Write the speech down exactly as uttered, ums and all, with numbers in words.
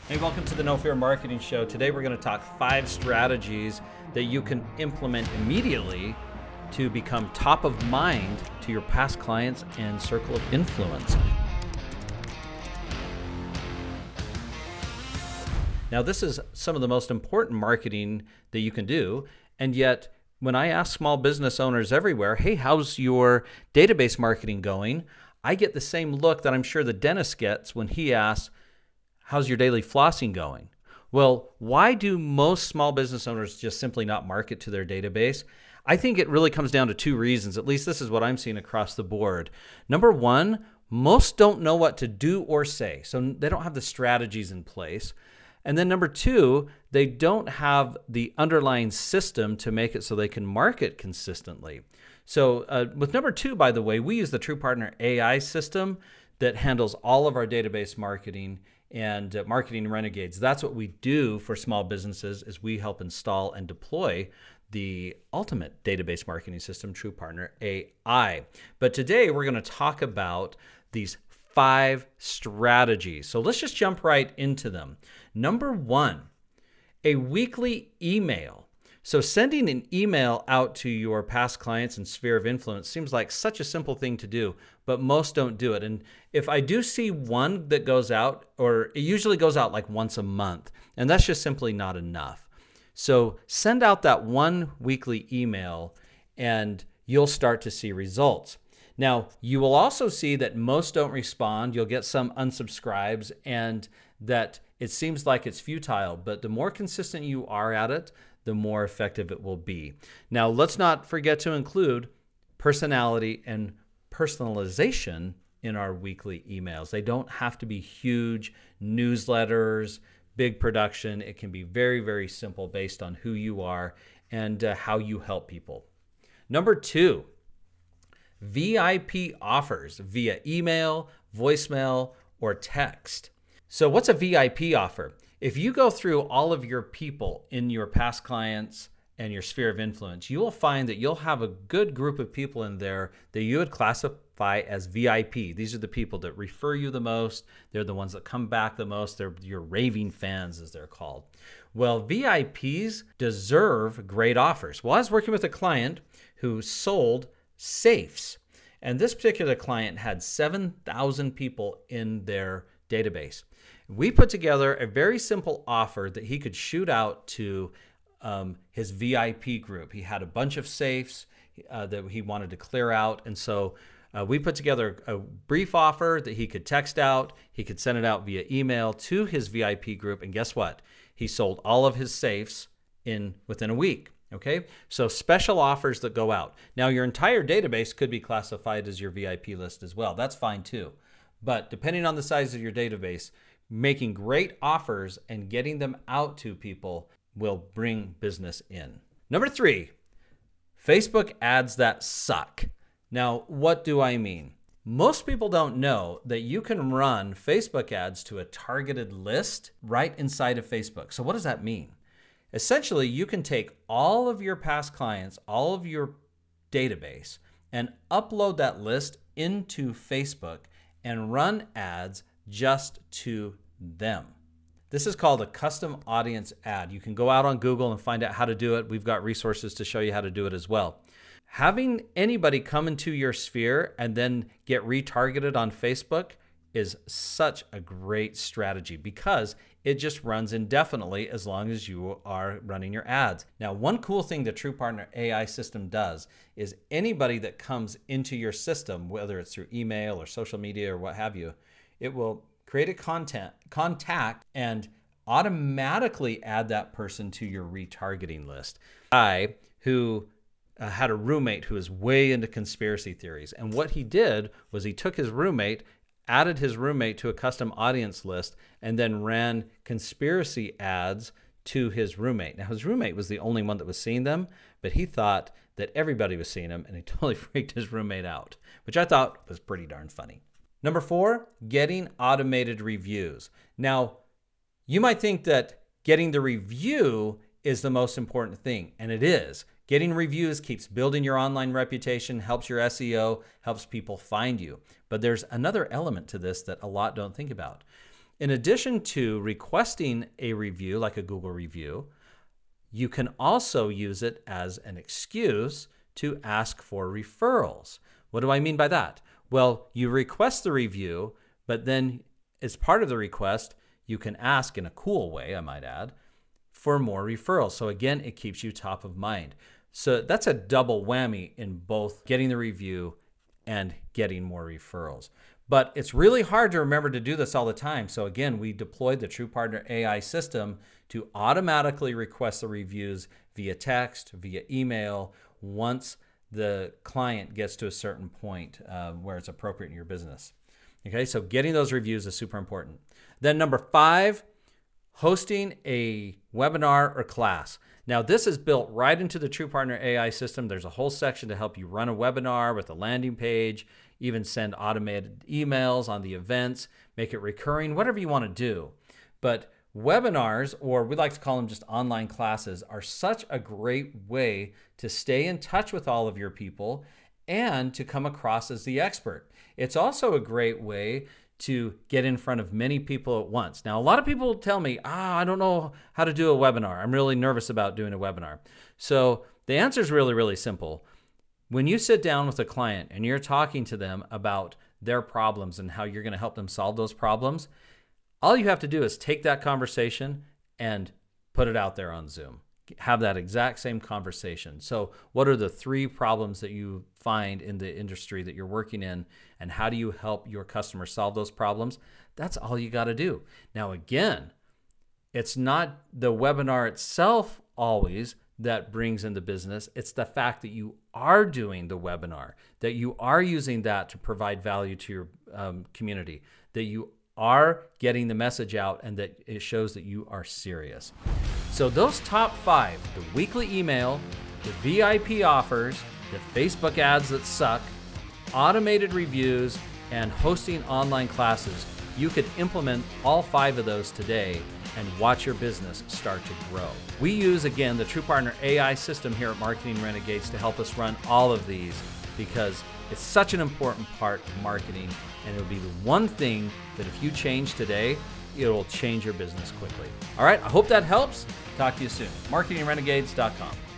Hey, welcome to the No Fear Marketing Show. Today we're going to talk five strategies that you can implement immediately to become top of mind to your past clients and circle of influence. Now, this is some of the most important marketing that you can do, and yet when I ask small business owners everywhere, hey, how's your database marketing going? I get the same look that I'm sure the dentist gets when he asks, how's your daily flossing going? Well, why do most small business owners just simply not market to their database? I think it really comes down to two reasons. At least this is what I'm seeing across the board. Number one, most don't know what to do or say, so they don't have the strategies in place. And then number two, they don't have the underlying system to make it so they can market consistently. So uh, with number two, by the way, we use the TruePartner A I system that handles all of our database marketing and uh, marketing renegades. That's what we do for small businesses, is we help install and deploy the ultimate database marketing system, TruePartner A I. But today we're going to talk about these five strategies. So let's just jump right into them. Number one, a weekly email. So sending an email out to your past clients and sphere of influence seems like such a simple thing to do, but most don't do it. And if I do see one that goes out, or it usually goes out like once a month, and that's just simply not enough. So send out that one weekly email and you'll start to see results. Now, you will also see that most don't respond. You'll get some unsubscribes and that it seems like it's futile, but the more consistent you are at it, the more effective it will be. Now, let's not forget to include personality and personalization in our weekly emails. They don't have to be huge newsletters, big production. It can be very, very simple based on who you are and uh, how you help people. Number two, V I P offers via email, voicemail, or text. So what's a V I P offer? If you go through all of your people in your past clients and your sphere of influence, you will find that you'll have a good group of people in there that you would classify as V I P. These are the people that refer you the most. They're the ones that come back the most. They're your raving fans, as they're called. Well, V I Ps deserve great offers. Well, I was working with a client who sold safes, and this particular client had seven thousand people in their database. We put together a very simple offer that he could shoot out to um, his V I P group. He had a bunch of safes uh, that he wanted to clear out. And so uh, we put together a brief offer that he could text out. He could send it out via email to his V I P group. And guess what? He sold all of his safes in within a week. Okay, so special offers that go out. Now, your entire database could be classified as your V I P list as well. That's fine too. But depending on the size of your database, making great offers and getting them out to people will bring business in. Number three, Facebook ads that suck. Now, what do I mean? Most people don't know that you can run Facebook ads to a targeted list right inside of Facebook. So what does that mean? Essentially, you can take all of your past clients, all of your database, and upload that list into Facebook and run ads just to them. This is called a custom audience ad. You can go out on Google and find out how to do it. We've got resources to show you how to do it as well. Having anybody come into your sphere and then get retargeted on Facebook is such a great strategy because it just runs indefinitely as long as you are running your ads. Now, one cool thing the TruePartner A I system does is anybody that comes into your system, whether it's through email or social media or what have you, it will create a content contact and automatically add that person to your retargeting list. I, who uh, had a roommate who was way into conspiracy theories, and what he did was he took his roommate, added his roommate to a custom audience list, and then ran conspiracy ads to his roommate. Now, his roommate was the only one that was seeing them, but he thought that everybody was seeing them, and he totally freaked his roommate out, which I thought was pretty darn funny. Number four, getting automated reviews. Now, you might think that getting the review is the most important thing, and it is. Getting reviews keeps building your online reputation, helps your S E O, helps people find you. But there's another element to this that a lot don't think about. In addition to requesting a review like a Google review, you can also use it as an excuse to ask for referrals. What do I mean by that? Well, you request the review, but then as part of the request, you can ask in a cool way, I might add, for more referrals. So again, it keeps you top of mind. So that's a double whammy in both getting the review and getting more referrals. But it's really hard to remember to do this all the time. So again, we deployed the TruePartner A I system to automatically request the reviews via text, via email, once the client gets to a certain point uh, where it's appropriate in your business. Okay, so getting those reviews is super important. Then number five, hosting a webinar or class. Now this is built right into the TruePartner A I system. There's a whole section to help you run a webinar with a landing page, even send automated emails on the events, make it recurring, whatever you want to do. But webinars, or we like to call them just online classes, are such a great way to stay in touch with all of your people and to come across as the expert. It's also a great way to get in front of many people at once. Now, a lot of people tell me, ah, I don't know how to do a webinar. I'm really nervous about doing a webinar. So the answer is really, really simple. When you sit down with a client and you're talking to them about their problems and how you're going to help them solve those problems, all you have to do is take that conversation and put it out there on Zoom. Have that exact same conversation. So what are the three problems that you find in the industry that you're working in, and how do you help your customers solve those problems? That's all you got to do. Now, again, it's not the webinar itself always that brings in the business. It's the fact that you are doing the webinar, that you are using that to provide value to your um, community, that you are getting the message out, and that it shows that you are serious. So those top five, the weekly email, the V I P offers, the Facebook ads that suck, automated reviews, and hosting online classes, you could implement all five of those today and watch your business start to grow. We use, again, the TruePartner A I system here at Marketing Renegades to help us run all of these, because it's such an important part of marketing, and it'll be the one thing that if you change today, it will change your business quickly. All right, I hope that helps. Talk to you soon. marketing renegades dot com.